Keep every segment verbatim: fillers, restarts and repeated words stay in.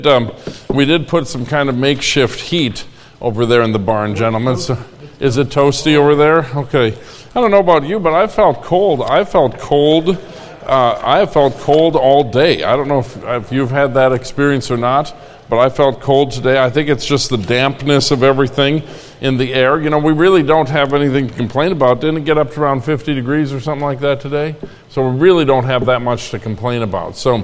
Um, we did put some kind of makeshift heat over there in the barn, gentlemen. So, is it toasty over there? Okay. I don't know about you, but I felt cold. I felt cold. Uh, I have felt cold all day. I don't know if, if you've had that experience or not, but I felt cold today. I think it's just the dampness of everything in the air. You know, we really don't have anything to complain about. Didn't it get up to around fifty degrees or something like that today? So we really don't have that much to complain about. So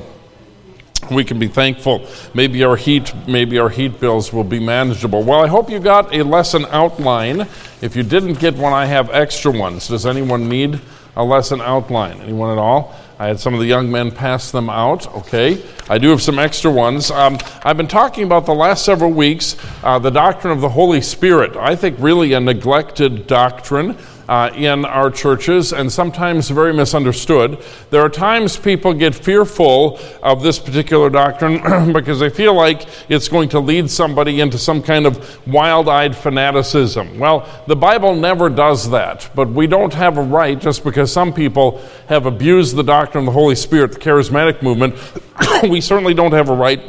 we can be thankful. Maybe our heat, maybe our heat bills will be manageable. Well, I hope you got a lesson outline. If you didn't get one, I have extra ones. Does anyone need a lesson outline? Anyone at all? I had some of the young men pass them out. Okay. I do have some extra ones. Um, I've been talking about the last several weeks, uh, the doctrine of the Holy Spirit. I think really a neglected doctrine Uh, in our churches, and sometimes very misunderstood. There are times people get fearful of this particular doctrine because they feel like it's going to lead somebody into some kind of wild-eyed fanaticism. Well, the Bible never does that, but we don't have a right, just because some people have abused the doctrine of the Holy Spirit, the charismatic movement, we certainly don't have a right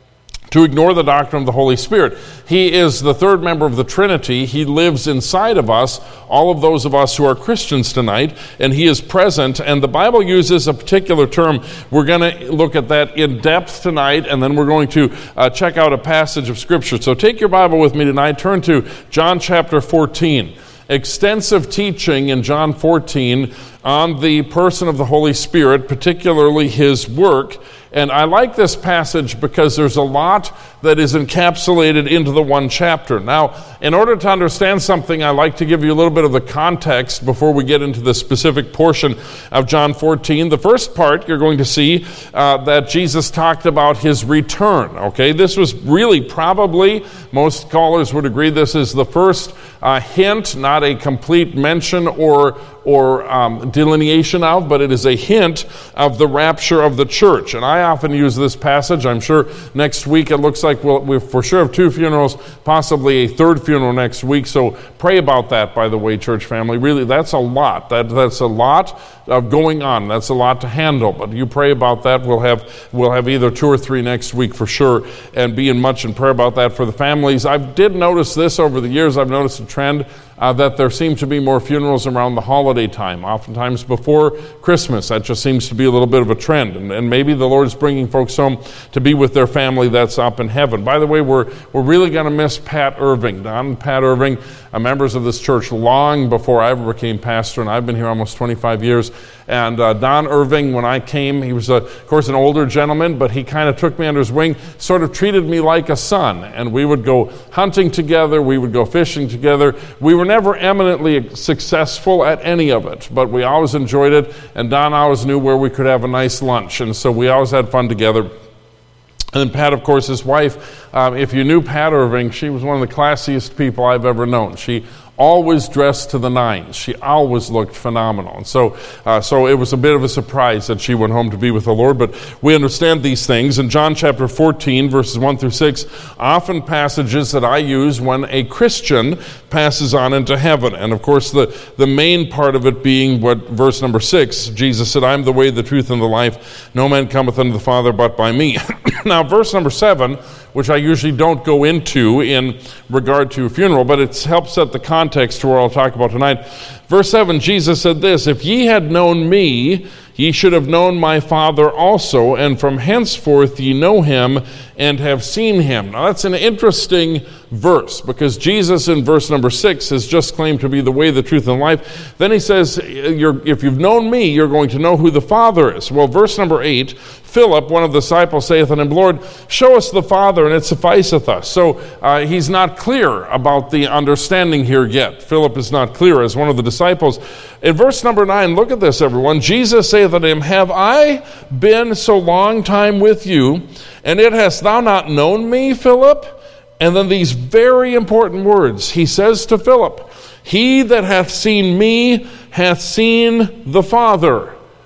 to ignore the doctrine of the Holy Spirit. He is the third member of the Trinity. He lives inside of us, all of those of us who are Christians tonight, and He is present. And the Bible uses a particular term. We're going to look at that in depth tonight, and then we're going to uh, check out a passage of Scripture. So take your Bible with me tonight. Turn to John chapter fourteen. Extensive teaching in John fourteen on the person of the Holy Spirit, particularly His work. And I like this passage because there's a lot that is encapsulated into the one chapter. Now, in order to understand something, I like to give you a little bit of the context before we get into the specific portion of John fourteen. The first part, you're going to see uh, that Jesus talked about His return. Okay, this was really probably, most scholars would agree, this is the first uh, hint, not a complete mention or or um, delineation of, but it is a hint of the rapture of the church. And I often use this passage. I'm sure next week it looks like we'll, we for sure have two funerals, possibly a third funeral next week. So pray about that, by the way, church family. Really, that's a lot. That That's a lot of going on. That's a lot to handle. But you pray about that. We'll have we'll have either two or three next week for sure, and be in much in prayer about that for the families. I did notice this over the years. I've noticed a trend Uh, that there seem to be more funerals around the holiday time, oftentimes before Christmas. That just seems to be a little bit of a trend. And, and maybe the Lord's bringing folks home to be with their family that's up in heaven. By the way, we're we're really going to miss Pat Irving. Don and Pat Irving are members of this church long before I ever became pastor, and I've been here almost twenty-five years. And uh, Don Irving, when I came, he was, uh, of course, an older gentleman, but he kind of took me under his wing, sort of treated me like a son. And we would go hunting together, we would go fishing together. We were never eminently successful at any of it, but we always enjoyed it, and Don always knew where we could have a nice lunch, and so we always had fun together. And then Pat, of course, his wife, um, if you knew Pat Irving, she was one of the classiest people I've ever known. She always dressed to the nines. She always looked phenomenal. And so uh, so it was a bit of a surprise that she went home to be with the Lord, but we understand these things. In John chapter fourteen, verses one through six, often passages that I use when a Christian passes on into heaven. And of course, the, the main part of it being what verse number six, Jesus said, "I am the way, the truth, and the life. No man cometh unto the Father but by me." Now, verse number seven, which I usually don't go into in regard to a funeral, but it helps set the context to where I'll talk about tonight. Verse seven, Jesus said this, "If ye had known me, ye should have known my Father also, and from henceforth ye know him and have seen him." Now that's an interesting verse, because Jesus in verse number six has just claimed to be the way, the truth, and life. Then he says, you're, if you've known me, you're going to know who the Father is. Well, verse number eight, Philip, one of the disciples, saith unto him, "Lord, show us the Father, and it sufficeth us." So uh, he's not clear about the understanding here yet. Philip is not clear as one of the disciples. In verse number nine, look at this, everyone. Jesus saith unto him, "Have I been so long time with you, and yet hast thou not known me, Philip?" And then these very important words. He says to Philip, "He that hath seen me hath seen the Father."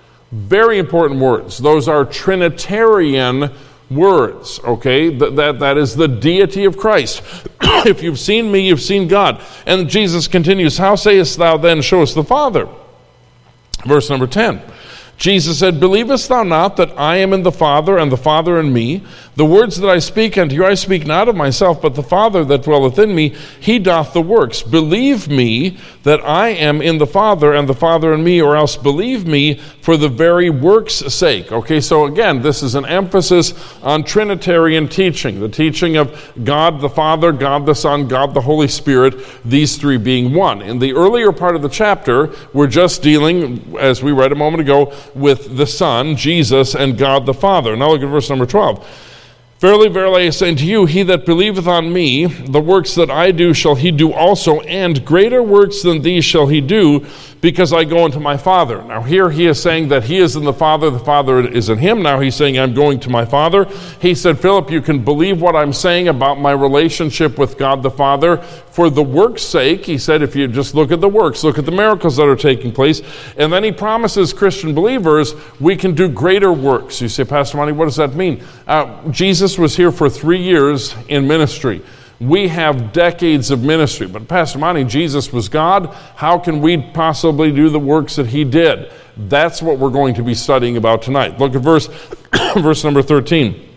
Very important words. Those are Trinitarian words, okay? That, that, that is the deity of Christ. If you've seen me, you've seen God. And Jesus continues, "How sayest thou then, show us the Father?" Verse number ten. Jesus said, Believest thou not that I am in the Father, and the Father in me? The words that I speak unto you, I speak not of myself, but the Father that dwelleth in me, he doth the works. Believe me that I am in the Father, and the Father in me, or else believe me for the very works' sake. Okay, so again, this is an emphasis on Trinitarian teaching, the teaching of God the Father, God the Son, God the Holy Spirit, these three being one. In the earlier part of the chapter, we're just dealing, as we read a moment ago, with the Son, Jesus, and God the Father. Now look at verse number twelve. Verily, verily, I say unto you, he that believeth on me, the works that I do shall he do also, and greater works than these shall he do, because I go unto my Father. Now here he is saying that he is in the Father, the Father is in him. Now he's saying, I'm going to my Father. He said, Philip, you can believe what I'm saying about my relationship with God the Father for the work's sake. He said, if you just look at the works, look at the miracles that are taking place. And then he promises Christian believers, we can do greater works. You say, Pastor Monty, what does that mean? Uh, Jesus was here for three years in ministry. We have decades of ministry. But Pastor Monty, Jesus was God. How can we possibly do the works that he did? That's what we're going to be studying about tonight. Look at verse, verse number thirteen.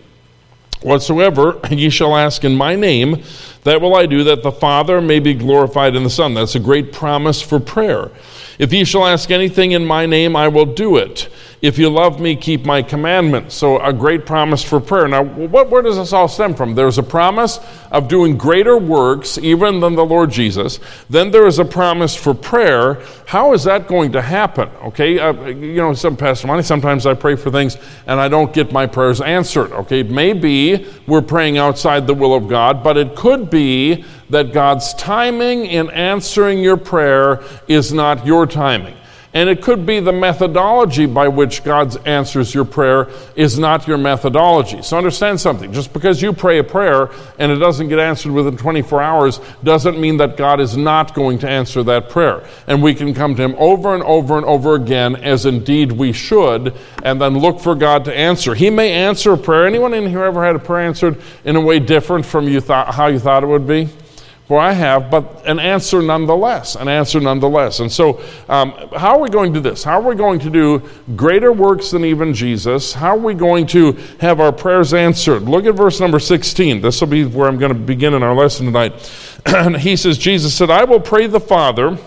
Whatsoever ye shall ask in my name, that will I do, that the Father may be glorified in the Son. That's a great promise for prayer. If ye shall ask anything in my name, I will do it. If you love me, keep my commandments. So a great promise for prayer. Now, what, where does this all stem from? There's a promise of doing greater works, even than the Lord Jesus. Then there is a promise for prayer. How is that going to happen? Okay, uh, you know, some Pastor Monty, sometimes I pray for things and I don't get my prayers answered. Okay, maybe we're praying outside the will of God, but it could be that God's timing in answering your prayer is not your timing. And it could be the methodology by which God answers your prayer is not your methodology. So understand something. Just because you pray a prayer and it doesn't get answered within twenty-four hours doesn't mean that God is not going to answer that prayer. And we can come to him over and over and over again, as indeed we should, and then look for God to answer. He may answer a prayer. Anyone in here ever had a prayer answered in a way different from you thought, how you thought it would be? Well, I have, but an answer nonetheless, an answer nonetheless. And so um, how are we going to do this? How are we going to do greater works than even Jesus? How are we going to have our prayers answered? Look at verse number sixteen. This will be where I'm going to begin in our lesson tonight. And he says, Jesus said, I will pray the Father,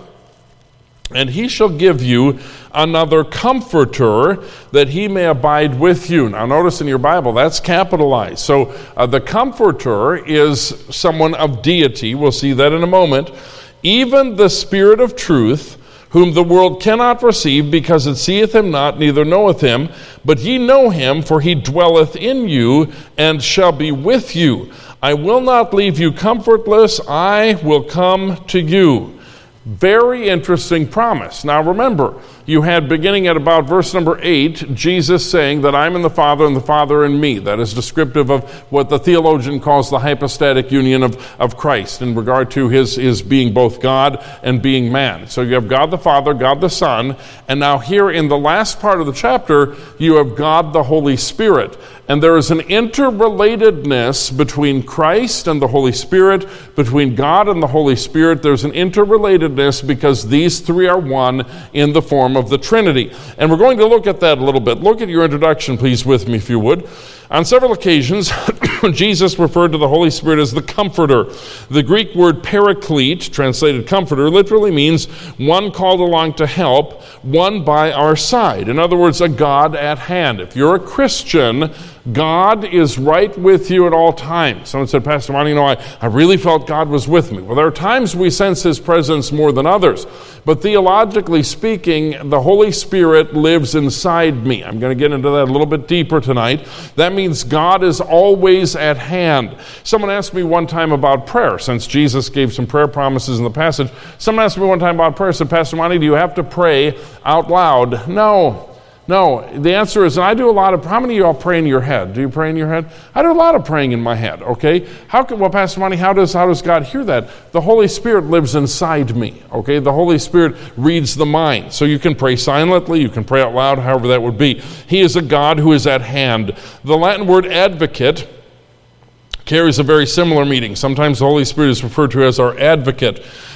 and he shall give you another comforter, that he may abide with you. Now notice in your Bible, that's capitalized. So uh, the comforter is someone of deity. We'll see that in a moment. Even the Spirit of truth, whom the world cannot receive, because it seeth him not, neither knoweth him. But ye know him, for he dwelleth in you, and shall be with you. I will not leave you comfortless, I will come to you. Very interesting promise. Now remember, you had beginning at about verse number eight, Jesus saying that I'm in the Father and the Father in me. That is descriptive of what the theologian calls the hypostatic union of, of Christ in regard to his, his being both God and being man. So you have God the Father, God the Son, and now here in the last part of the chapter, you have God the Holy Spirit. And there is an interrelatedness between Christ and the Holy Spirit, between God and the Holy Spirit. There's an interrelatedness because these three are one in the form of the Trinity. And we're going to look at that a little bit. Look at your introduction, please, with me, if you would. On several occasions, Jesus referred to the Holy Spirit as the Comforter. The Greek word paraclete, translated comforter, literally means one called along to help, one by our side. In other words, a God at hand. If you're a Christian, God is right with you at all times. Someone said, Pastor Monty, you know, I, I really felt God was with me. Well, there are times we sense his presence more than others. But theologically speaking, the Holy Spirit lives inside me. I'm going to get into that a little bit deeper tonight. That means God is always at hand. Someone asked me one time about prayer, since Jesus gave some prayer promises in the passage. Someone asked me one time about prayer, said, Pastor Monty, do you have to pray out loud? No. No, the answer is, and I do a lot of, how many of you all pray in your head? Do you pray in your head? I do a lot of praying in my head, okay? How can, well, Pastor Monty, how does, how does God hear that? The Holy Spirit lives inside me, okay? The Holy Spirit reads the mind. So you can pray silently, you can pray out loud, however that would be. He is a God who is at hand. The Latin word advocate carries a very similar meaning. Sometimes the Holy Spirit is referred to as our advocate.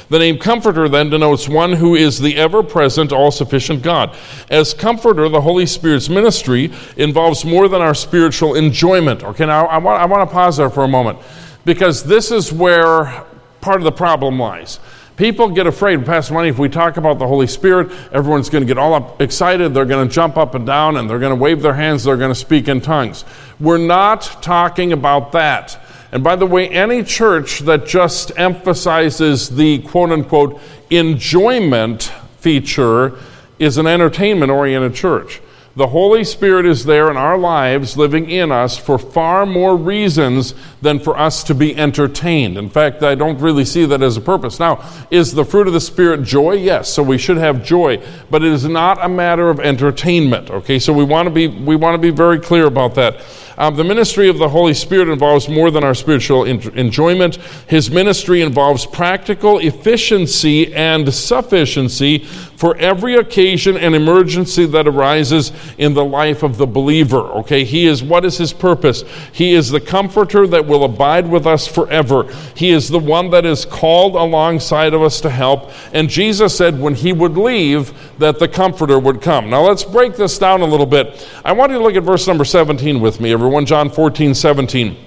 The name Comforter then denotes one who is the ever-present, all-sufficient God. As Comforter, the Holy Spirit's ministry involves more than our spiritual enjoyment. Okay, now I want, I want to pause there for a moment, because this is where part of the problem lies. People get afraid, Pastor Money, if we talk about the Holy Spirit, everyone's going to get all up excited, they're going to jump up and down, and they're going to wave their hands, they're going to speak in tongues. We're not talking about that. And by the way, any church that just emphasizes the quote-unquote enjoyment feature is an entertainment-oriented church. The Holy Spirit is there in our lives, living in us, for far more reasons than for us to be entertained. In fact, I don't really see that as a purpose. Now, is the fruit of the Spirit joy? Yes, so we should have joy, but it is not a matter of entertainment. Okay, so we want to be we want to be very clear about that. Um, the ministry of the Holy Spirit involves more than our spiritual en- enjoyment. His ministry involves practical efficiency and sufficiency for every occasion and emergency that arises in the life of the believer. Okay, he is, what is his purpose? He is the comforter that will abide with us forever. He is the one that is called alongside of us to help. And Jesus said when he would leave, that the comforter would come. Now let's break this down a little bit. I want you to look at verse number seventeen with me, everyone. John fourteen, seventeen.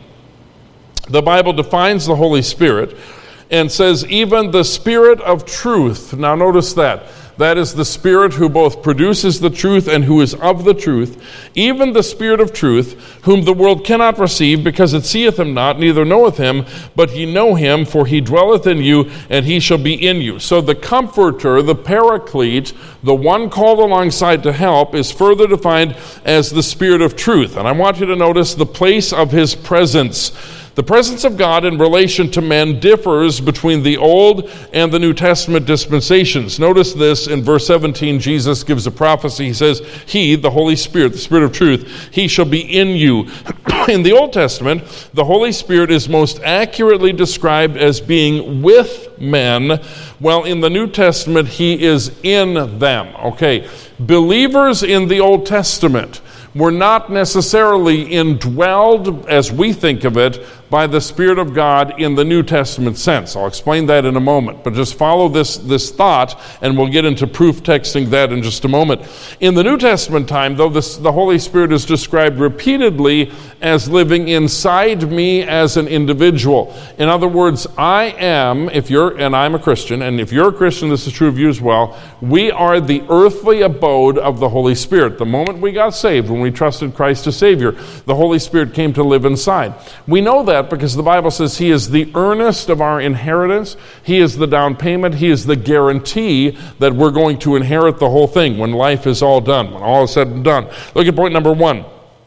The Bible defines the Holy Spirit and says, even the Spirit of truth. Now notice that. That is the Spirit who both produces the truth and who is of the truth. Even the Spirit of truth, whom the world cannot receive, because it seeth him not, neither knoweth him, but ye know him, for he dwelleth in you, and he shall be in you. So the Comforter, the Paraclete, the one called alongside to help, is further defined as the Spirit of truth. And I want you to notice the place of his presence. The presence of God in relation to men differs between the Old and the New Testament dispensations. Notice this in verse seventeen, Jesus gives a prophecy. He says, he, the Holy Spirit, the Spirit of truth, he shall be in you. In the Old Testament, the Holy Spirit is most accurately described as being with men, while in the New Testament, he is in them. Okay, believers in the Old Testament were not necessarily indwelled, as we think of it, by the Spirit of God in the New Testament sense. I'll explain that in a moment, but just follow this, this thought, and we'll get into proof texting that in just a moment. In the New Testament time, though, this, the Holy Spirit is described repeatedly as living inside me as an individual. In other words, I am, if you're, and I'm a Christian, and if you're a Christian, this is true of you as well, we are the earthly abode of the Holy Spirit. The moment we got saved, when we trusted Christ as Savior, the Holy Spirit came to live inside. We know that because the Bible says he is the earnest of our inheritance. He is the down payment. He is the guarantee that we're going to inherit the whole thing when life is all done, when all is said and done. Look at point number one.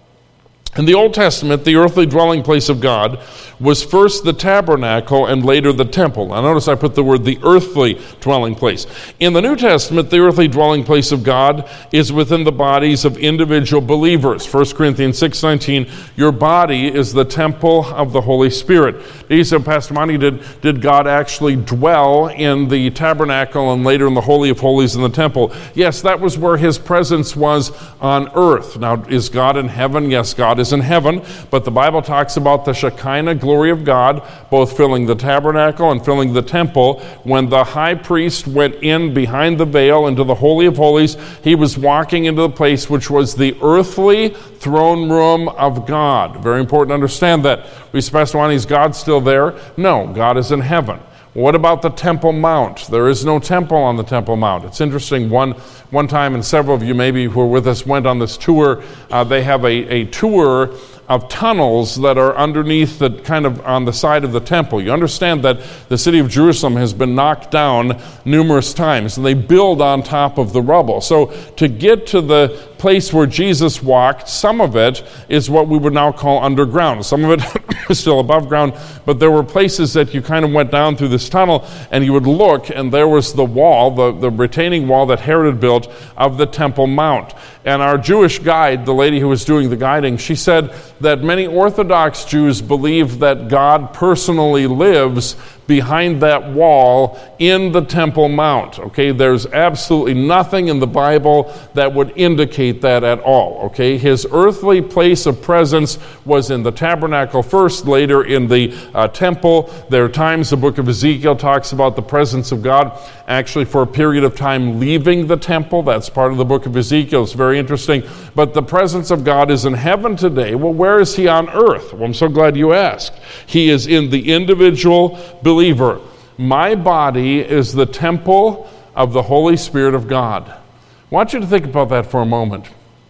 In the Old Testament, the earthly dwelling place of God was first the tabernacle and later the temple. Now notice I put the word the earthly dwelling place. In the New Testament, the earthly dwelling place of God is within the bodies of individual believers. First Corinthians six nineteen, your body is the temple of the Holy Spirit. He said, Pastor Monty, did, did God actually dwell in the tabernacle and later in the Holy of Holies in the temple? Yes, that was where his presence was on earth. Now, is God in heaven? Yes, God is in heaven, but the Bible talks about the Shekinah glory of God, both filling the tabernacle and filling the temple. When the high priest went in behind the veil into the Holy of Holies, he was walking into the place which was the earthly throne room of God. Very important to understand that. We specify, on, is God still there? No, God is in heaven. What about the Temple Mount? There is no temple on the Temple Mount. It's interesting, one one time, and several of you maybe who were with us went on this tour. Uh, they have a, a tour of tunnels that are underneath the kind of on the side of the temple. You understand that the city of Jerusalem has been knocked down numerous times, and they build on top of the rubble. So to get to the place where Jesus walked, some of it is what we would now call underground. Some of it is still above ground, but there were places that you kind of went down through this tunnel, and you would look, and there was the wall, the, the retaining wall that Herod had built of the Temple Mount. And our Jewish guide, the lady who was doing the guiding, she said that many Orthodox Jews believe that God personally lives behind that wall in the Temple Mount. Okay, there's absolutely nothing in the Bible that would indicate that at all. Okay, his earthly place of presence was in the tabernacle first, later in the uh, temple. There are times the book of Ezekiel talks about the presence of God actually for a period of time leaving the temple. That's part of the book of Ezekiel. It's very interesting. But the presence of God is in heaven today. Well, where is he on earth? Well, I'm so glad you asked. He is in the individual believer. My body is the temple of the Holy Spirit of God. I want you to think about that for a moment.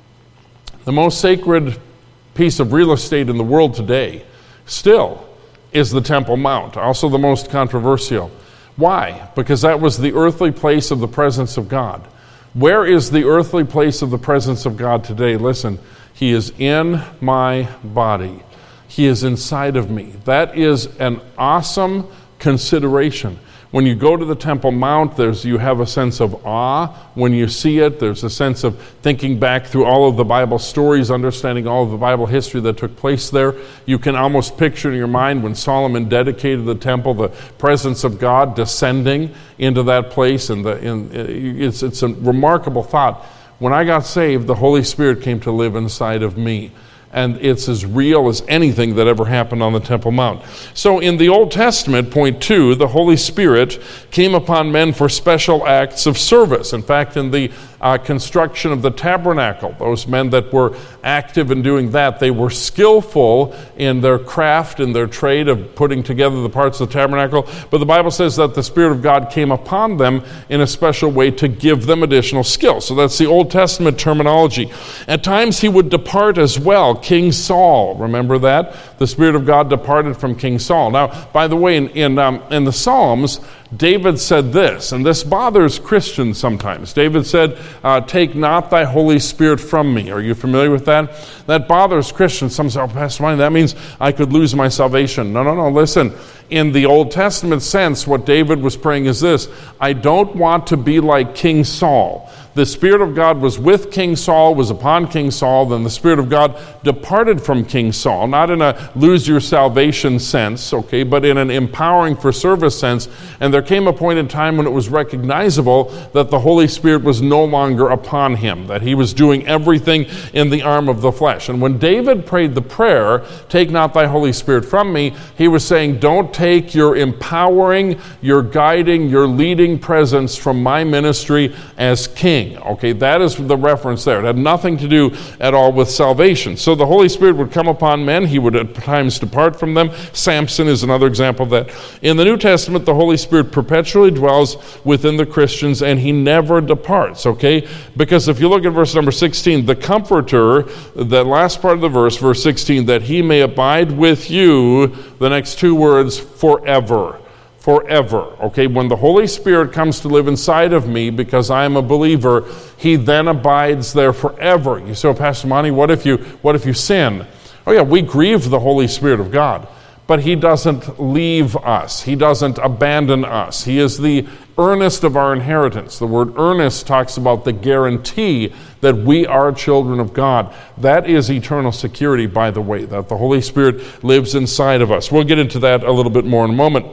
The most sacred piece of real estate in the world today still is the Temple Mount, also the most controversial. Why? Because that was the earthly place of the presence of God. Where is the earthly place of the presence of God today? Listen, he is in my body. He is inside of me. That is an awesome consideration. When you go to the Temple Mount, there's you have a sense of awe. When you see it, there's a sense of thinking back through all of the Bible stories, understanding all of the Bible history that took place there. You can almost picture in your mind when Solomon dedicated the temple, the presence of God descending into that place. And the, in, it's, it's a remarkable thought. When I got saved, the Holy Spirit came to live inside of me. And it's as real as anything that ever happened on the Temple Mount. So in the Old Testament, point two, the Holy Spirit came upon men for special acts of service. In fact, in the uh, construction of the tabernacle, those men that were active in doing that, they were skillful in their craft, in their trade of putting together the parts of the tabernacle. But the Bible says that the Spirit of God came upon them in a special way to give them additional skill. So that's the Old Testament terminology. At times he would depart as well. King Saul, remember that? The Spirit of God departed from King Saul. Now, by the way, in in, um, in the Psalms, David said this, and this bothers Christians sometimes. David said, uh, take not thy Holy Spirit from me. Are you familiar with that? That bothers Christians. Some say, oh, Pastor Mike, that means I could lose my salvation. No, no, no, listen. In the Old Testament sense, what David was praying is this: I don't want to be like King Saul. The Spirit of God was with King Saul, was upon King Saul, then the Spirit of God departed from King Saul, not in a lose your salvation sense, okay, but in an empowering for service sense. And there came a point in time when it was recognizable that the Holy Spirit was no longer upon him, that he was doing everything in the arm of the flesh. And when David prayed the prayer, take not thy Holy Spirit from me, he was saying, don't take your empowering, your guiding, your leading presence from my ministry as king. Okay, that is the reference there. It had nothing to do at all with salvation. So the Holy Spirit would come upon men. He would at times depart from them. Samson is another example of that. In the New Testament, the Holy Spirit perpetually dwells within the Christians, and he never departs, okay? Because if you look at verse number sixteen, the Comforter, that last part of the verse, verse sixteen, that he may abide with you, the next two words, forever. Forever, okay? When the Holy Spirit comes to live inside of me because I am a believer, he then abides there forever. You say, oh, Pastor Monty, what if you what if you sin? Oh yeah, we grieve the Holy Spirit of God, but he doesn't leave us. He doesn't abandon us. He is the earnest of our inheritance. The word earnest talks about the guarantee that we are children of God. That is eternal security, by the way, that the Holy Spirit lives inside of us. We'll get into that a little bit more in a moment.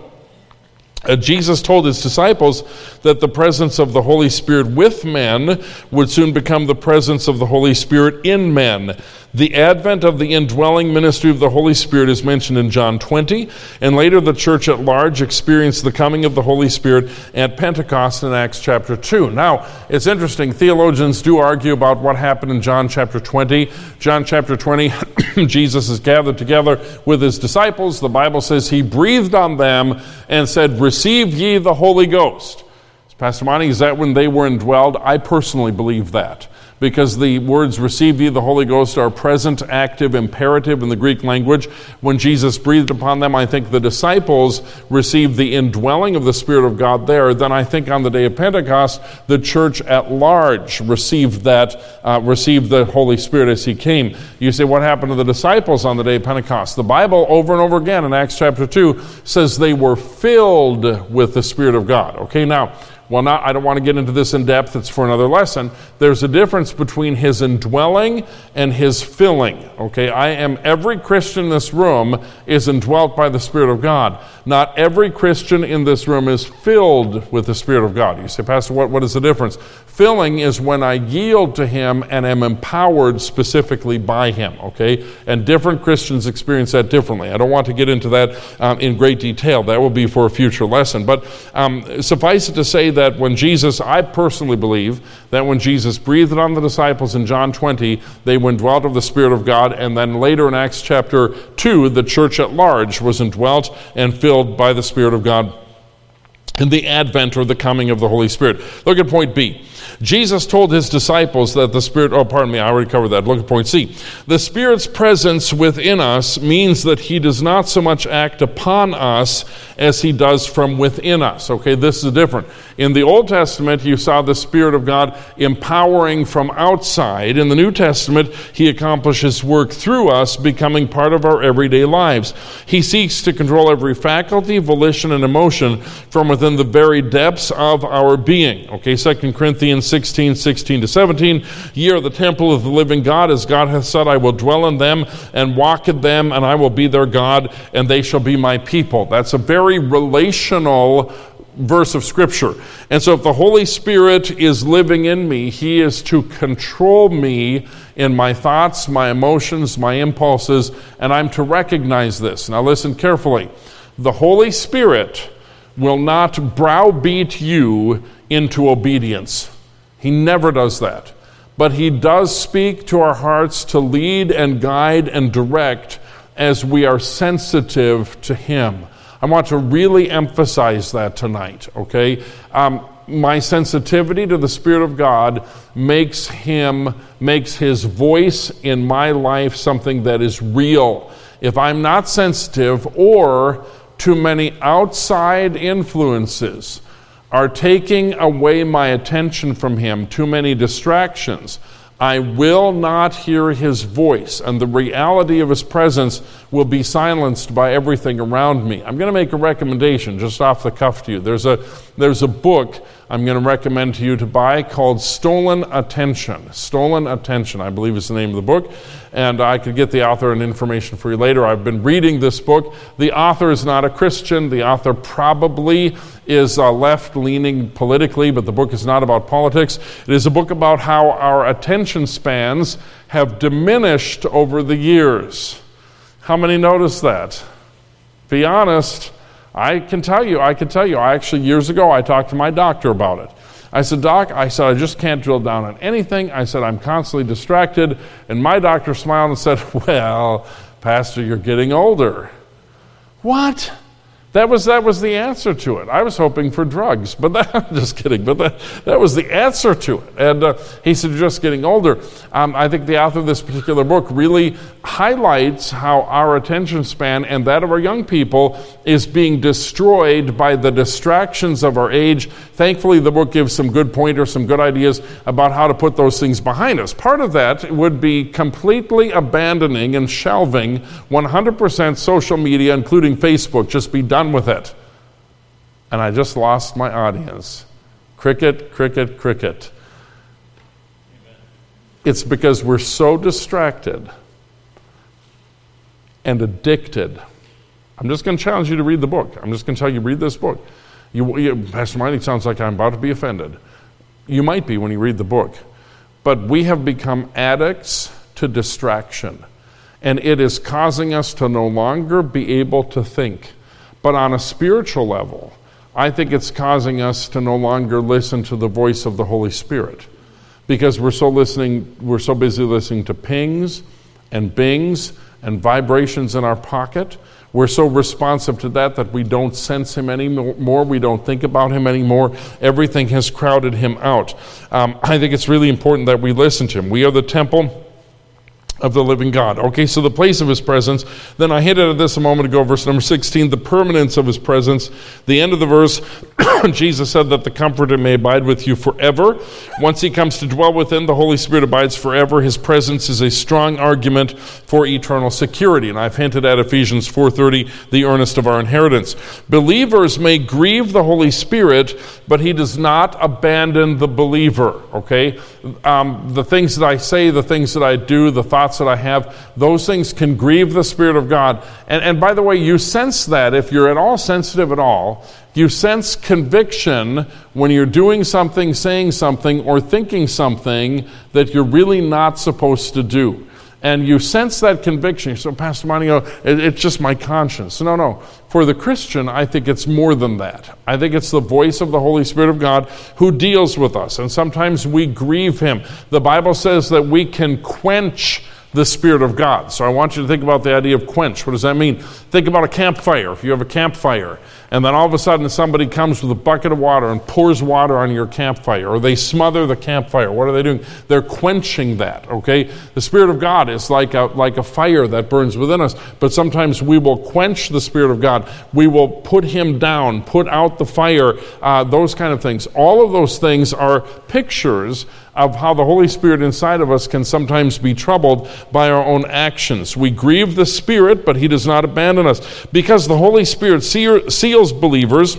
Uh, Jesus told his disciples that the presence of the Holy Spirit with men would soon become the presence of the Holy Spirit in men. The advent of the indwelling ministry of the Holy Spirit is mentioned in John twenty, and later the church at large experienced the coming of the Holy Spirit at Pentecost in Acts chapter two. Now, it's interesting, theologians do argue about what happened in John chapter twenty. John chapter twenty, Jesus is gathered together with his disciples. The Bible says he breathed on them and said, receive ye the Holy Ghost. Pastor Monty, is that when they were indwelled? I personally believe that, because the words receive ye the Holy Ghost are present, active, imperative in the Greek language. When Jesus breathed upon them, I think the disciples received the indwelling of the Spirit of God there. Then I think on the day of Pentecost, the church at large received that, uh, received the Holy Spirit as he came. You say, what happened to the disciples on the day of Pentecost? The Bible over and over again in Acts chapter two says they were filled with the Spirit of God. Okay, now, Well, now I don't want to get into this in depth. It's for another lesson. There's a difference between his indwelling and his filling. Okay, I am, every Christian in this room is indwelt by the Spirit of God. Not every Christian in this room is filled with the Spirit of God. You say, Pastor, what, what is the difference? Filling is when I yield to him and am empowered specifically by him, okay? And different Christians experience that differently. I don't want to get into that um, in great detail. That will be for a future lesson. But um, suffice it to say that when Jesus, I personally believe that when Jesus breathed on the disciples in John twenty, they were indwelt of the Spirit of God, and then later in Acts chapter two, the church at large was indwelt and filled by the Spirit of God in the advent or the coming of the Holy Spirit. Look at point B. Jesus told his disciples that the Spirit, oh, pardon me, I already covered that. Look at point C. The Spirit's presence within us means that he does not so much act upon us as he does from within us. Okay, this is different. In the Old Testament, you saw the Spirit of God empowering from outside. In the New Testament, he accomplishes work through us, becoming part of our everyday lives. He seeks to control every faculty, volition, and emotion from within the very depths of our being. Okay, Second Corinthians sixteen, sixteen to seventeen. Ye are the temple of the living God, as God hath said, I will dwell in them and walk in them, and I will be their God, and they shall be my people. That's a very relational verse of Scripture. And so if the Holy Spirit is living in me, he is to control me in my thoughts, my emotions, my impulses, and I'm to recognize this. Now listen carefully. The Holy Spirit will not browbeat you into obedience. He never does that. But he does speak to our hearts to lead and guide and direct as we are sensitive to him. I want to really emphasize that tonight, okay? Um, my sensitivity to the Spirit of God makes him, makes his voice in my life something that is real. If I'm not sensitive, or too many outside influences are taking away my attention from him, too many distractions, I will not hear his voice, and the reality of his presence will be silenced by everything around me. I'm going to make a recommendation just off the cuff to you. There's a there's a book I'm going to recommend to you to buy called Stolen Attention. Stolen Attention, I believe is the name of the book, and I could get the author and information for you later. I've been reading this book. The author is not a Christian. The author probably is uh, left-leaning politically, but the book is not about politics. It is a book about how our attention spans have diminished over the years. How many notice that? Be honest. I can tell you, I can tell you, I actually, years ago, I talked to my doctor about it. I said, Doc, I said, I just can't drill down on anything. I said, I'm constantly distracted. And my doctor smiled and said, well, Pastor, you're getting older. What? That was that was the answer to it. I was hoping for drugs, but that, I'm just kidding. But that, that was the answer to it. And uh, he said, you're just getting older. Um, I think the author of this particular book really highlights how our attention span and that of our young people is being destroyed by the distractions of our age. Thankfully, the book gives some good pointers, some good ideas about how to put those things behind us. Part of that would be completely abandoning and shelving one hundred percent social media, including Facebook. Just be done with it. And I just lost my audience. Cricket, cricket, cricket. It's because we're so distracted and addicted. I'm just going to challenge you to read the book. I'm just going to tell you, read this book. You, you, Pastor Marty, sounds like I'm about to be offended. You might be when you read the book. But we have become addicts to distraction. And it is causing us to no longer be able to think. But on a spiritual level, I think it's causing us to no longer listen to the voice of the Holy Spirit. Because we're so listening, we're so busy listening to pings and bings and vibrations in our pocket. We're so responsive to that that we don't sense him anymore. We don't think about him anymore. Everything has crowded him out. Um, I think it's really important that we listen to him. We are the temple of the living God. Okay, so the place of his presence. Then I hinted at this a moment ago, verse number sixteen, the permanence of his presence. The end of the verse, Jesus said that the Comforter may abide with you forever. Once he comes to dwell within, the Holy Spirit abides forever. His presence is a strong argument for eternal security. And I've hinted at Ephesians four thirty, the earnest of our inheritance. Believers may grieve the Holy Spirit, but he does not abandon the believer. Okay? Um, the things that I say, the things that I do, the thoughts that I have, those things can grieve the Spirit of God. And, and by the way, you sense that if you're at all sensitive at all, you sense conviction when you're doing something, saying something, or thinking something that you're really not supposed to do. And you sense that conviction. So, Pastor Monty, it, it's just my conscience. No, no. For the Christian, I think it's more than that. I think it's the voice of the Holy Spirit of God who deals with us. And sometimes we grieve him. The Bible says that we can quench the Spirit of God. So I want you to think about the idea of quench. What does that mean? Think about a campfire. If you have a campfire, and then all of a sudden somebody comes with a bucket of water and pours water on your campfire, or they smother the campfire. What are they doing? They're quenching that, okay? The Spirit of God is like a, like a fire that burns within us, but sometimes we will quench the Spirit of God. We will put him down, put out the fire, uh, those kind of things. All of those things are pictures of how the Holy Spirit inside of us can sometimes be troubled by our own actions. We grieve the Spirit, but he does not abandon us, because the Holy Spirit seals believers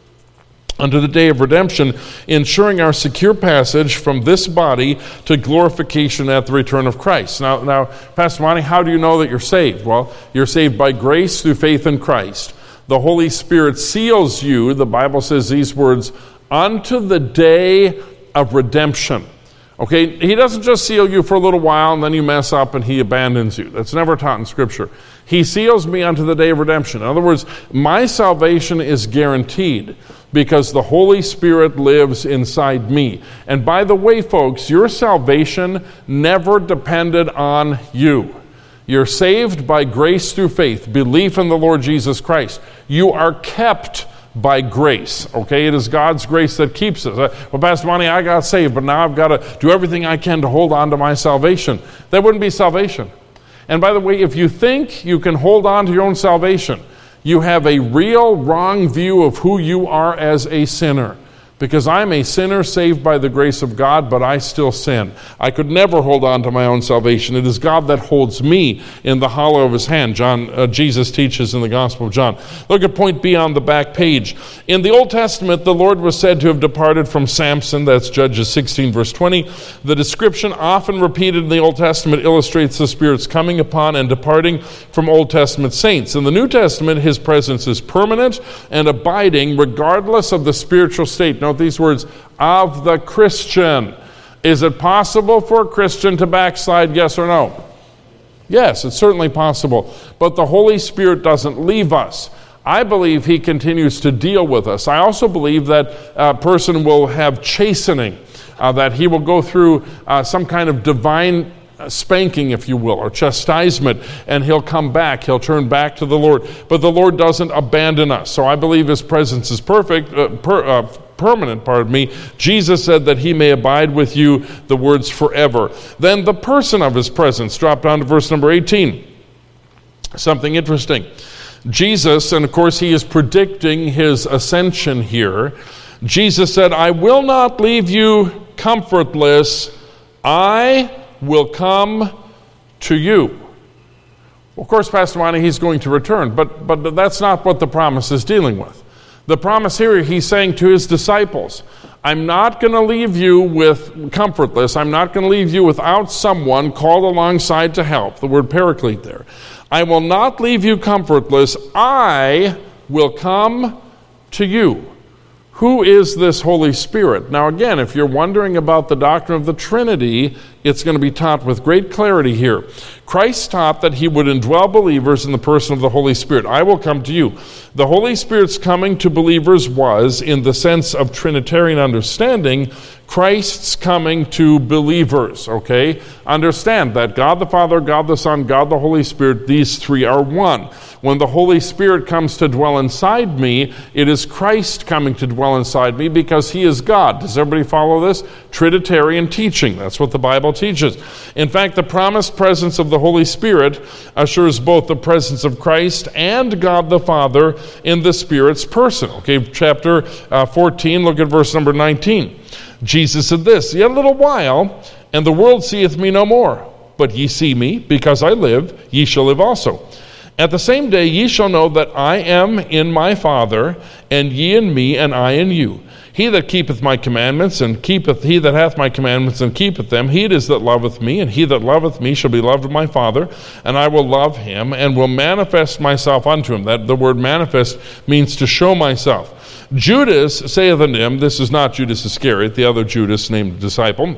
unto the day of redemption, ensuring our secure passage from this body to glorification at the return of Christ. Now, now, Pastor Monty, how do you know that you're saved? Well, you're saved by grace through faith in Christ. The Holy Spirit seals you, the Bible says these words, unto the day of redemption. Okay, he doesn't just seal you for a little while and then you mess up and he abandons you. That's never taught in Scripture. He seals me unto the day of redemption. In other words, my salvation is guaranteed because the Holy Spirit lives inside me. And by the way, folks, your salvation never depended on you. You're saved by grace through faith, belief in the Lord Jesus Christ. You are kept by grace, okay? It is God's grace that keeps us. Well, Pastor Monty, I got saved, but now I've got to do everything I can to hold on to my salvation. That wouldn't be salvation. And by the way, if you think you can hold on to your own salvation, you have a real wrong view of who you are as a sinner. Because I'm a sinner saved by the grace of God, but I still sin. I could never hold on to my own salvation. It is God that holds me in the hollow of his hand. John, uh, Jesus teaches in the Gospel of John. Look at point B on the back page. In the Old Testament, the Lord was said to have departed from Samson. That's Judges sixteen, verse twenty. The description often repeated in the Old Testament illustrates the Spirit's coming upon and departing from Old Testament saints. In the New Testament, his presence is permanent and abiding regardless of the spiritual state. Note these words, of the Christian. Is it possible for a Christian to backslide, yes or no? Yes, it's certainly possible. But the Holy Spirit doesn't leave us. I believe he continues to deal with us. I also believe that a person will have chastening, uh, that he will go through uh, some kind of divine spanking, if you will, or chastisement, and he'll come back. He'll turn back to the Lord. But the Lord doesn't abandon us. So I believe his presence is perfect, uh, per, uh, permanent, pardon me. Jesus said that he may abide with you, the words forever. Then the person of his presence, drop down to verse number eighteen. Something interesting. Jesus, and of course he is predicting his ascension here. Jesus said, I will not leave you comfortless. I will come to you. Well, of course, Pastor Monty, he's going to return, but, but that's not what the promise is dealing with. The promise here, he's saying to his disciples, I'm not going to leave you with comfortless. I'm not going to leave you without someone called alongside to help. The word paraclete there. I will not leave you comfortless. I will come to you. Who is this Holy Spirit? Now again, if you're wondering about the doctrine of the Trinity, it's going to be taught with great clarity here. Christ taught that he would indwell believers in the person of the Holy Spirit. I will come to you. The Holy Spirit's coming to believers was, in the sense of Trinitarian understanding, Christ's coming to believers, okay? Understand that God the Father, God the Son, God the Holy Spirit, these three are one. When the Holy Spirit comes to dwell inside me, it is Christ coming to dwell inside me because he is God. Does everybody follow this? Trinitarian teaching. That's what the Bible teaches. In fact, the promised presence of the the Holy Spirit assures both the presence of Christ and God the Father in the Spirit's person. Okay, chapter uh, fourteen, look at verse number nineteen. Jesus said this, "Yet a little while, and the world seeth me no more. But ye see me, because I live, ye shall live also. At the same day ye shall know that I am in my Father, and ye in me, and I in you. He that keepeth my commandments, and keepeth he that hath my commandments, and keepeth them, he it is that loveth me, and he that loveth me shall be loved of my Father, and I will love him, and will manifest myself unto him." That the word manifest means to show myself. "Judas saith unto him," this is not Judas Iscariot, the other Judas named disciple,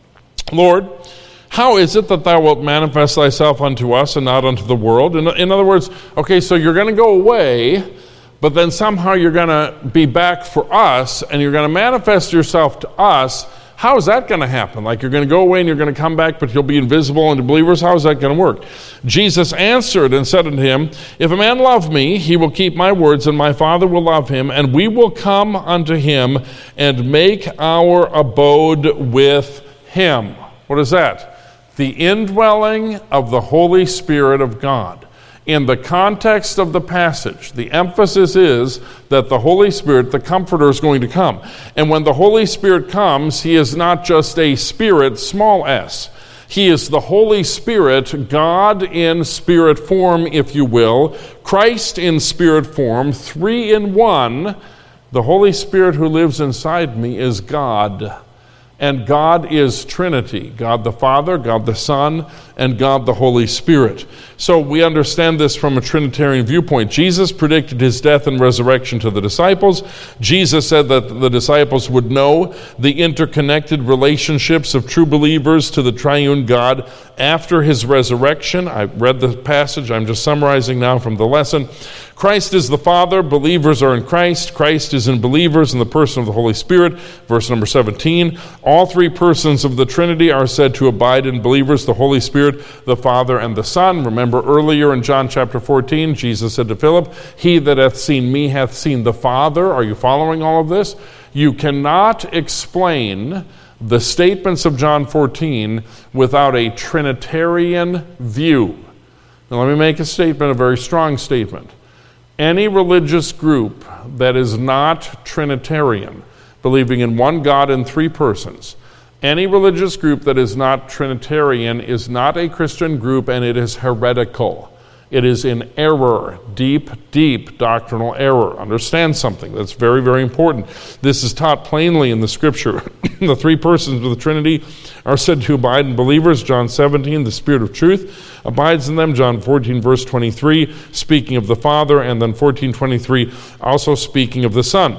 "Lord, how is it that thou wilt manifest thyself unto us and not unto the world?" In, in other words, okay, so you're going to go away, but then somehow you're going to be back for us, and you're going to manifest yourself to us. How is that going to happen? Like you're going to go away and you're going to come back, but you'll be invisible unto believers? How is that going to work? Jesus answered and said unto him, "If a man love me, he will keep my words, and my Father will love him, and we will come unto him and make our abode with him." What is that? The indwelling of the Holy Spirit of God. In the context of the passage, the emphasis is that the Holy Spirit, the Comforter, is going to come. And when the Holy Spirit comes, he is not just a spirit, small s. He is the Holy Spirit, God in spirit form, if you will, Christ in spirit form, three in one. The Holy Spirit who lives inside me is God. And God is Trinity, God the Father, God the Son, and God the Holy Spirit. So we understand this from a Trinitarian viewpoint. Jesus predicted his death and resurrection to the disciples. Jesus said that the disciples would know the interconnected relationships of true believers to the triune God after his resurrection. I read the passage, I'm just summarizing now from the lesson. Christ is the Father, believers are in Christ, Christ is in believers in the person of the Holy Spirit. Verse number seventeen, all three persons of the Trinity are said to abide in believers, the Holy Spirit, the Father, and the Son. Remember earlier in John chapter fourteen, Jesus said to Philip, "He that hath seen me hath seen the Father." Are you following all of this? You cannot explain the statements of John fourteen without a Trinitarian view. Now let me make a statement, a very strong statement. Any religious group that is not Trinitarian, believing in one God in three persons, any religious group that is not Trinitarian is not a Christian group, and it is heretical. It is in error, deep, deep doctrinal error. Understand something that's very, very important. This is taught plainly in the Scripture. The three persons of the Trinity are said to abide in believers. John seventeen, the Spirit of truth abides in them. John fourteen, verse twenty-three, speaking of the Father, and then fourteen twenty-three, also speaking of the Son.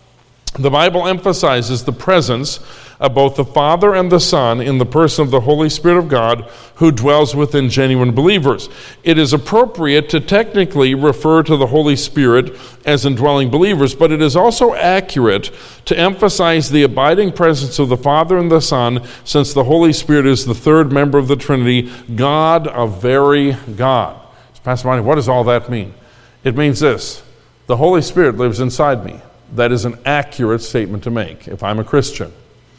The Bible emphasizes the presence of both the Father and the Son in the person of the Holy Spirit of God who dwells within genuine believers. It is appropriate to technically refer to the Holy Spirit as indwelling believers, but it is also accurate to emphasize the abiding presence of the Father and the Son, since the Holy Spirit is the third member of the Trinity, God, a very God. Pastor Monty, what does all that mean? It means this: the Holy Spirit lives inside me. That is an accurate statement to make if I'm a Christian.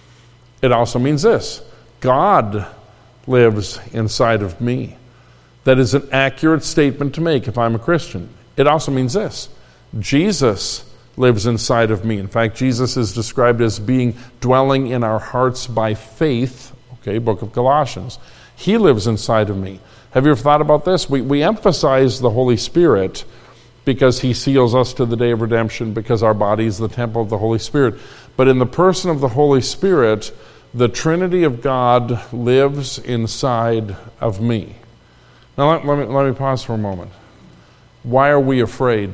It also means this: God lives inside of me. That is an accurate statement to make if I'm a Christian. It also means this: Jesus lives inside of me. In fact, Jesus is described as being dwelling in our hearts by faith. Okay, book of Colossians. He lives inside of me. Have you ever thought about this? We, we emphasize the Holy Spirit because he seals us to the day of redemption, because our body is the temple of the Holy Spirit. But in the person of the Holy Spirit, the Trinity of God lives inside of me. Now let, let, me, let me pause for a moment. Why are we afraid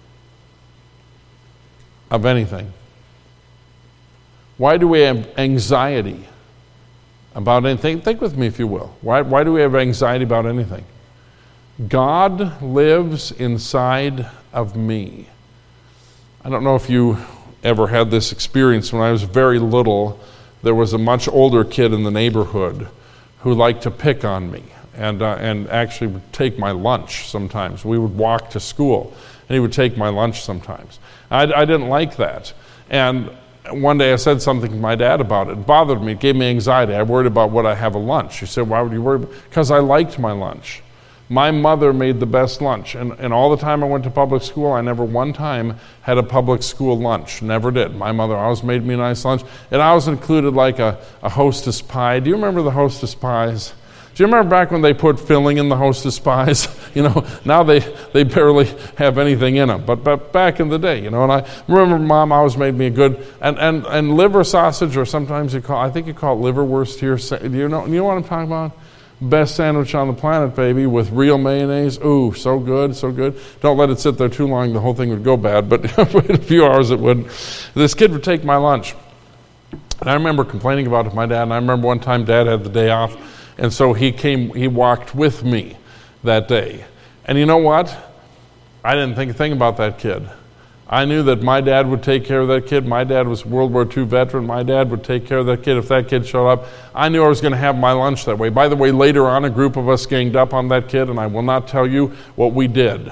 of anything? Why do we have anxiety about anything? Think with me, if you will. Why, why do we have anxiety about anything? God lives inside of me. I don't know if you ever had this experience. When I was very little, there was a much older kid in the neighborhood who liked to pick on me and uh, and actually would take my lunch sometimes. We would walk to school, and he would take my lunch sometimes. I, I didn't like that. And one day I said something to my dad about it. It bothered me. It gave me anxiety. I worried about what I have at lunch. He said, why would you worry? Because I liked my lunch. My mother made the best lunch. And, and all the time I went to public school, I never one time had a public school lunch. Never did. My mother always made me a nice lunch. It always included like a, a Hostess pie. Do you remember the Hostess pies? Do you remember back when they put filling in the Hostess pies? You know, now they, they barely have anything in them. But, but back in the day, you know, and I remember Mom always made me a good, and, and, and liver sausage, or sometimes you call, I think you call it liverwurst here. Do you know, you know what I'm talking about? Best sandwich on the planet, baby, with real mayonnaise. Ooh, so good, so good. Don't let it sit there too long. The whole thing would go bad, but in a few hours it would. This kid would take my lunch. And I remember complaining about it to my dad, and I remember one time Dad had the day off, and so he came, he walked with me that day. And you know what? I didn't think a thing about that kid. I knew that my dad would take care of that kid. My dad was a World War Two veteran. My dad would take care of that kid if that kid showed up. I knew I was going to have my lunch that way. By the way, later on, a group of us ganged up on that kid, and I will not tell you what we did.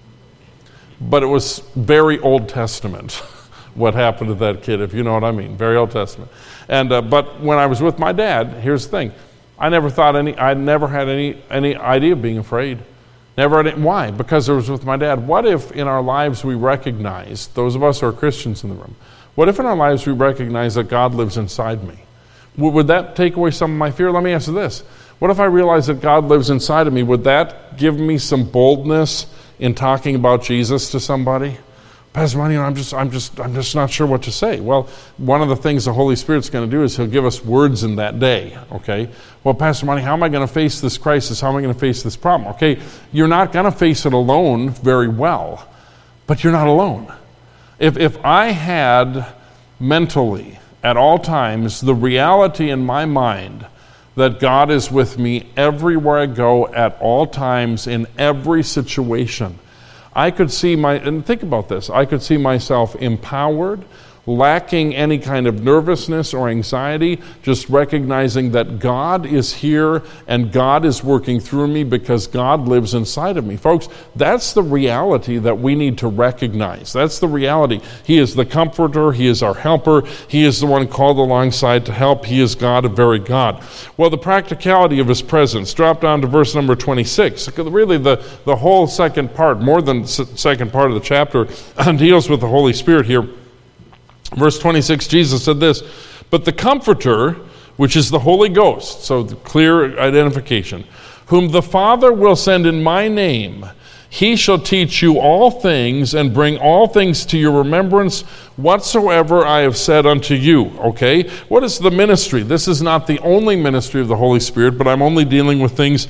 But it was very Old Testament, what happened to that kid, if you know what I mean. Very Old Testament. And uh, but when I was with my dad, here's the thing. I never thought any, I never had any, any idea of being afraid. Never had any, why? Because I was with my dad. What if in our lives we recognize, those of us who are Christians in the room, what if in our lives we recognize that God lives inside me? W- would that take away some of my fear? Let me answer this. What if I realize that God lives inside of me? Would that give me some boldness in talking about Jesus to somebody? Pastor Monty, I'm just, I'm just, I'm just not sure what to say. Well, one of the things the Holy Spirit's going to do is He'll give us words in that day. Okay. Well, Pastor Monty, how am I going to face this crisis? How am I going to face this problem? Okay, you're not going to face it alone very well, but you're not alone. If if I had mentally at all times the reality in my mind that God is with me everywhere I go at all times in every situation, I could see my, and think about this, I could see myself empowered, lacking any kind of nervousness or anxiety, just recognizing that God is here and God is working through me because God lives inside of me. Folks, that's the reality that we need to recognize. That's the reality. He is the comforter. He is our helper. He is the one called alongside to help. He is God, a very God. Well, the practicality of His presence. Drop down to verse number twenty-six. Really, the, the whole second part, more than the second part of the chapter, deals with the Holy Spirit here. Verse twenty-six, Jesus said this, but the Comforter, which is the Holy Ghost, so the clear identification, whom the Father will send in my name, He shall teach you all things and bring all things to your remembrance whatsoever I have said unto you. Okay? What is the ministry? This is not the only ministry of the Holy Spirit, but I'm only dealing with things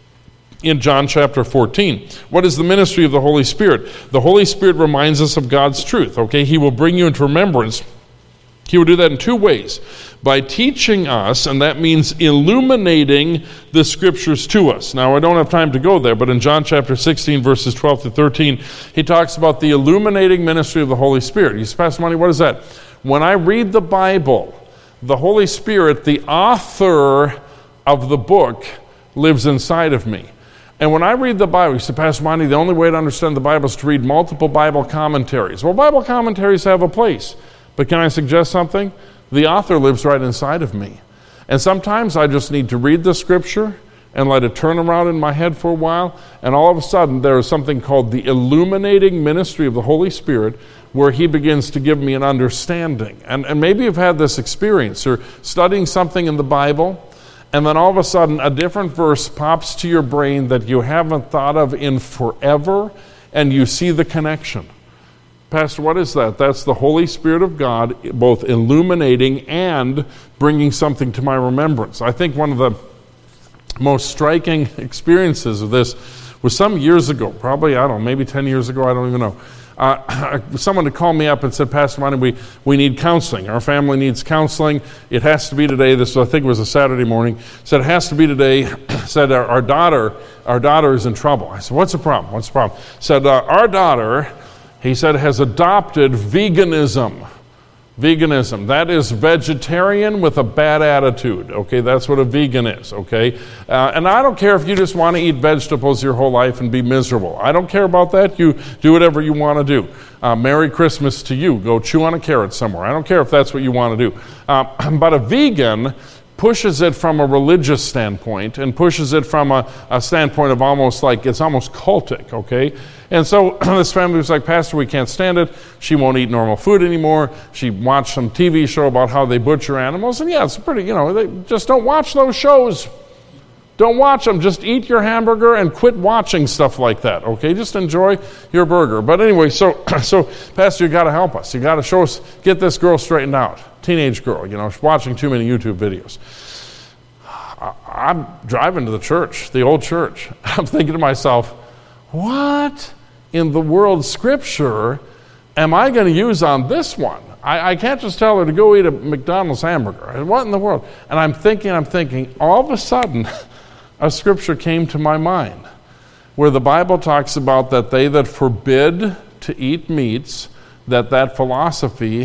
in John chapter fourteen. What is the ministry of the Holy Spirit? The Holy Spirit reminds us of God's truth, okay? He will bring you into remembrance. He will do that in two ways. By teaching us, and that means illuminating the Scriptures to us. Now, I don't have time to go there, but in John chapter sixteen, verses twelve to thirteen, he talks about the illuminating ministry of the Holy Spirit. He says, Pastor Monty, what is that? When I read the Bible, the Holy Spirit, the author of the book, lives inside of me. And when I read the Bible, you say, Pastor Monty, the only way to understand the Bible is to read multiple Bible commentaries. Well, Bible commentaries have a place. But can I suggest something? The author lives right inside of me. And sometimes I just need to read the Scripture and let it turn around in my head for a while. And all of a sudden, there is something called the illuminating ministry of the Holy Spirit where He begins to give me an understanding. And, and maybe you've had this experience. You're studying something in the Bible, and then all of a sudden, a different verse pops to your brain that you haven't thought of in forever, and you see the connection. Pastor, what is that? That's the Holy Spirit of God, both illuminating and bringing something to my remembrance. I think one of the most striking experiences of this was some years ago, probably, I don't know, maybe ten years ago, I don't even know. Uh, someone had called me up and said, Pastor Monty, we, we need counseling. Our family needs counseling. It has to be today. This, I think it was a Saturday morning. Said, it has to be today. Said, our, our daughter our daughter is in trouble. I said, what's the problem? What's the problem? Said, uh, our daughter, he said, has adopted veganism. Veganism, that is vegetarian with a bad attitude, okay? That's what a vegan is, okay? Uh, and I don't care if you just want to eat vegetables your whole life and be miserable. I don't care about that. You do whatever you want to do. Uh, Merry Christmas to you. Go chew on a carrot somewhere. I don't care if that's what you want to do. Uh, but a vegan pushes it from a religious standpoint and pushes it from a, a standpoint of almost like, it's almost cultic, okay? And so this family was like, Pastor, we can't stand it. She won't eat normal food anymore. She watched some T V show about how they butcher animals. And yeah, it's pretty, you know, they just don't watch those shows. Don't watch them. Just eat your hamburger and quit watching stuff like that, okay? Just enjoy your burger. But anyway, so, so Pastor, you got to help us. You got to show us, get this girl straightened out. Teenage girl, you know, she's watching too many YouTube videos. I'm driving to the church, the old church. I'm thinking to myself, what in the world scripture am I going to use on this one? I, I can't just tell her to go eat a McDonald's hamburger. What in the world? And I'm thinking, I'm thinking, all of a sudden, a scripture came to my mind where the Bible talks about that they that forbid to eat meats, that that philosophy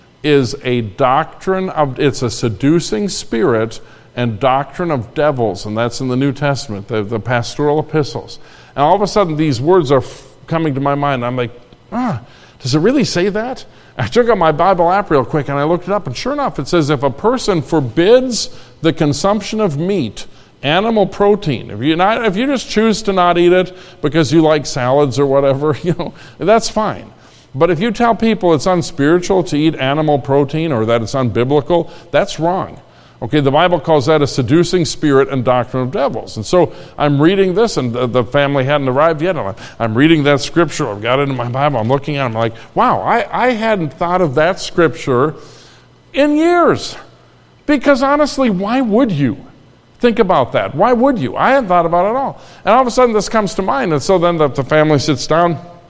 is a doctrine of, it's a seducing spirit and doctrine of devils, and that's in the New Testament, the, the pastoral epistles. And all of a sudden, these words are f- coming to my mind. I'm like, ah, does it really say that? I took out my Bible app real quick, and I looked it up, and sure enough, it says, if a person forbids the consumption of meat, animal protein, if you not, if you just choose to not eat it because you like salads or whatever, you know, that's fine. But if you tell people it's unspiritual to eat animal protein or that it's unbiblical, that's wrong. Okay, the Bible calls that a seducing spirit and doctrine of devils. And so I'm reading this, and the, the family hadn't arrived yet. And I'm reading that scripture. I've got it in my Bible. I'm looking at it. I'm like, wow, I, I hadn't thought of that scripture in years. Because honestly, why would you? Think about that. Why would you? I hadn't thought about it at all. And all of a sudden this comes to mind. And so then the, the family sits down.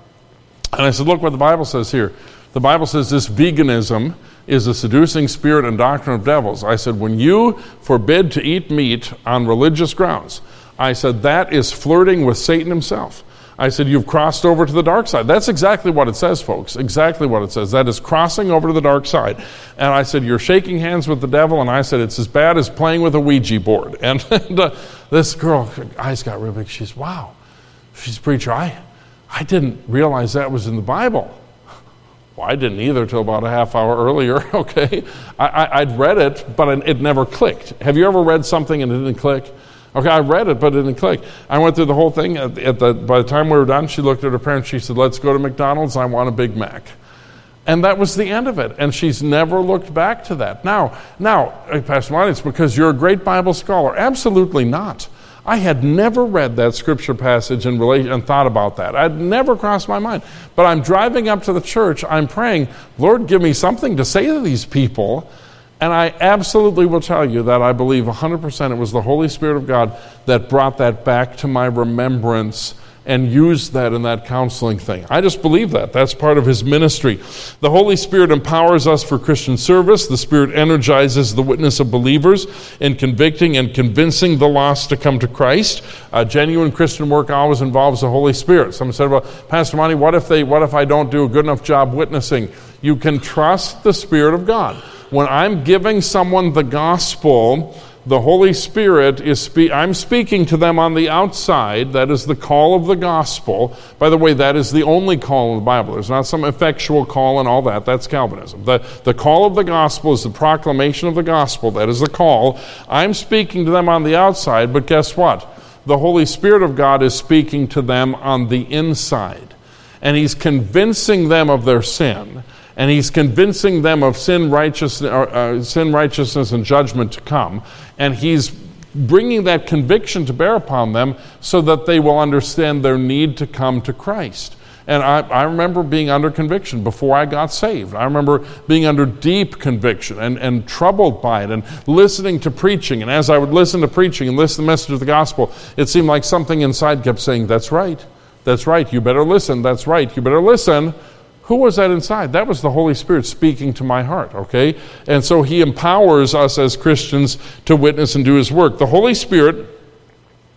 And I said, look what the Bible says here. The Bible says this veganism is a seducing spirit and doctrine of devils. I said, when you forbid to eat meat on religious grounds, I said, that is flirting with Satan himself. I said, you've crossed over to the dark side. That's exactly what it says, folks. Exactly what it says. That is crossing over to the dark side. And I said, you're shaking hands with the devil. And I said, it's as bad as playing with a Ouija board. And uh, this girl, her eyes got real big. She's, wow. She's a preacher. I, I didn't realize that was in the Bible. Well, I didn't either till about a half hour earlier, okay? I, I, I'd read it, but it never clicked. Have you ever read something and it didn't click? Okay, I read it, but it didn't click. I went through the whole thing. At the, at the, by the time we were done, she looked at her parents. She said, let's go to McDonald's. I want a Big Mac. And that was the end of it. And she's never looked back to that. Now, now, Pastor Martin, it's because you're a great Bible scholar. Absolutely not. I had never read that scripture passage and, relate, and thought about that. I'd never crossed my mind. But I'm driving up to the church. I'm praying, Lord, give me something to say to these people. And I absolutely will tell you that I believe one hundred percent it was the Holy Spirit of God that brought that back to my remembrance and used that in that counseling thing. I just believe that. That's part of his ministry. The Holy Spirit empowers us for Christian service. The Spirit energizes the witness of believers in convicting and convincing the lost to come to Christ. Uh, genuine Christian work always involves the Holy Spirit. Someone said, well, Pastor Monty, what if they, what if I don't do a good enough job witnessing? You can trust the Spirit of God. When I'm giving someone the gospel, the Holy Spirit is, spe- I'm speaking to them on the outside. That is the call of the gospel. By the way, that is the only call in the Bible. There's not some effectual call and all that. That's Calvinism. The, the call of the gospel is the proclamation of the gospel. That is the call. I'm speaking to them on the outside, but guess what? The Holy Spirit of God is speaking to them on the inside. And He's convincing them of their sin. And He's convincing them of sin, righteousness, uh, sin, righteousness, and judgment to come. And He's bringing that conviction to bear upon them so that they will understand their need to come to Christ. And I, I remember being under conviction before I got saved. I remember being under deep conviction and, and troubled by it and listening to preaching. And as I would listen to preaching and listen to the message of the gospel, it seemed like something inside kept saying, that's right, that's right, you better listen, that's right, you better listen. Who was that inside? That was the Holy Spirit speaking to my heart, okay? And so He empowers us as Christians to witness and do His work. The Holy Spirit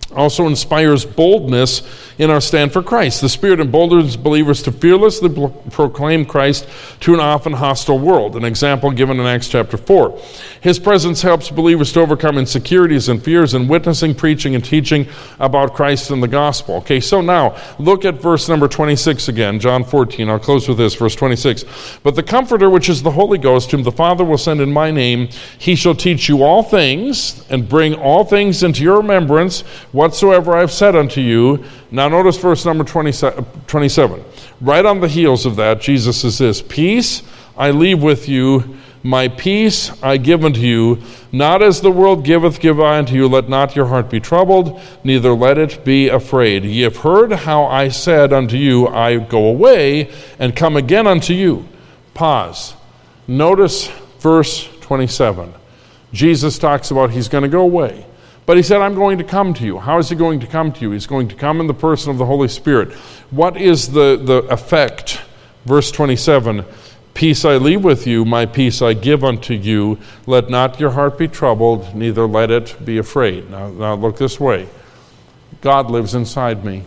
also inspires boldness in our stand for Christ. The Spirit emboldens believers to fearlessly proclaim Christ to an often hostile world, an example given in Acts chapter four. His presence helps believers to overcome insecurities and fears in witnessing, preaching, and teaching about Christ and the gospel. Okay, so now, look at verse number twenty-six again, John fourteen. I'll close with this, verse twenty-six. But the Comforter, which is the Holy Ghost, whom the Father will send in my name, he shall teach you all things, and bring all things into your remembrance, whatsoever I have said unto you. Now notice verse number twenty-seven. Right on the heels of that, Jesus says this, peace I leave with you, my peace I give unto you. Not as the world giveth, give I unto you. Let not your heart be troubled, neither let it be afraid. Ye have heard how I said unto you, I go away, and come again unto you. Pause. Notice verse twenty-seven. Jesus talks about he's going to go away. But he said, I'm going to come to you. How is he going to come to you? He's going to come in the person of the Holy Spirit. What is the, the effect? Verse twenty-seven, peace I leave with you, my peace I give unto you. Let not your heart be troubled, neither let it be afraid. Now, now look this way. God lives inside me.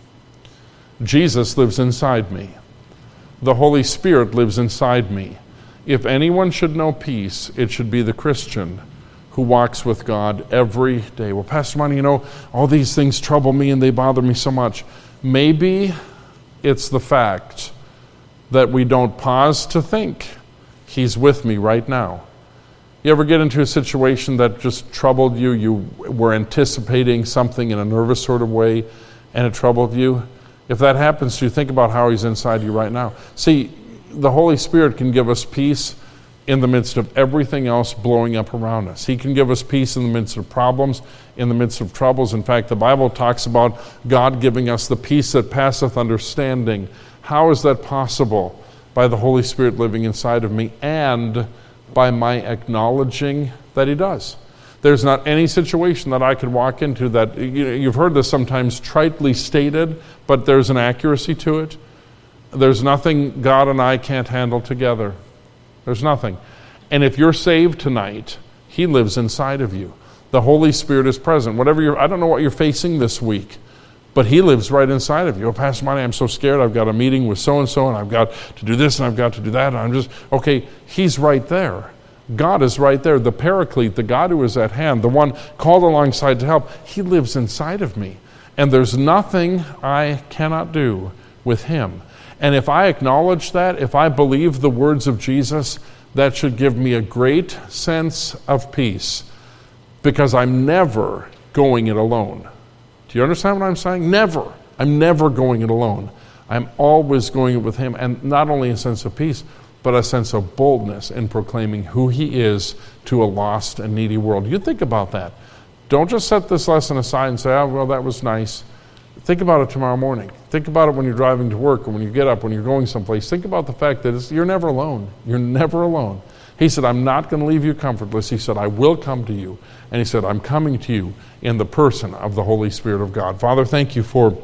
Jesus lives inside me. The Holy Spirit lives inside me. If anyone should know peace, it should be the Christian who walks with God every day. Well, Pastor Monty, you know, all these things trouble me and they bother me so much. Maybe it's the fact that we don't pause to think, he's with me right now. You ever get into a situation that just troubled you? You were anticipating something in a nervous sort of way, and it troubled you? If that happens to you, think about how he's inside you right now. See, the Holy Spirit can give us peace in the midst of everything else blowing up around us. He can give us peace in the midst of problems, in the midst of troubles. In fact, the Bible talks about God giving us the peace that passeth understanding. How is that possible? By the Holy Spirit living inside of me and by my acknowledging that he does. There's not any situation that I could walk into that, you know, you've heard this sometimes tritely stated, but there's an accuracy to it. There's nothing God and I can't handle together. There's nothing. And if you're saved tonight, he lives inside of you. The Holy Spirit is present. Whatever you're, I don't know what you're facing this week, but he lives right inside of you. Oh, Pastor Monty, I'm so scared. I've got a meeting with so-and-so, and I've got to do this, and I've got to do that. And I'm just, okay, he's right there. God is right there. The Paraclete, the God who is at hand, the one called alongside to help, he lives inside of me. And there's nothing I cannot do with him. And if I acknowledge that, if I believe the words of Jesus, that should give me a great sense of peace, because I'm never going it alone. Do you understand what I'm saying? Never. I'm never going it alone. I'm always going it with him, and not only a sense of peace, but a sense of boldness in proclaiming who he is to a lost and needy world. You think about that. Don't just set this lesson aside and say, oh, well, that was nice. Think about it tomorrow morning. Think about it when you're driving to work or when you get up, when you're going someplace. Think about the fact that it's, you're never alone. You're never alone. He said, I'm not going to leave you comfortless. He said, I will come to you. And he said, I'm coming to you in the person of the Holy Spirit of God. Father, thank you for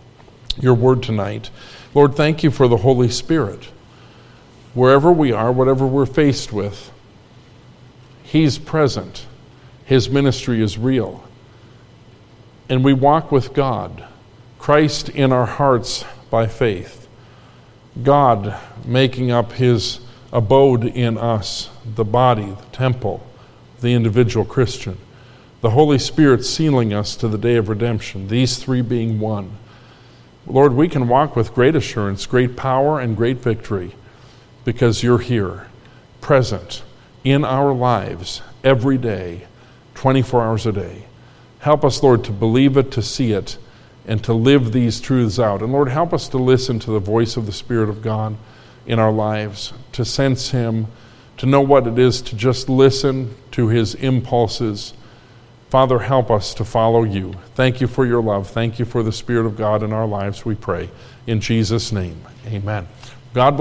your word tonight. Lord, thank you for the Holy Spirit. Wherever we are, whatever we're faced with, he's present. His ministry is real. And we walk with God. Christ in our hearts by faith. God making up his abode in us, the body, the temple, the individual Christian. The Holy Spirit sealing us to the day of redemption, these three being one. Lord, we can walk with great assurance, great power, and great victory because you're here, present in our lives every day, twenty-four hours a day. Help us, Lord, to believe it, to see it, and to live these truths out. And Lord, help us to listen to the voice of the Spirit of God in our lives, to sense him, to know what it is to just listen to his impulses. Father, help us to follow you. Thank you for your love. Thank you for the Spirit of God in our lives, we pray. In Jesus' name, amen. God bless.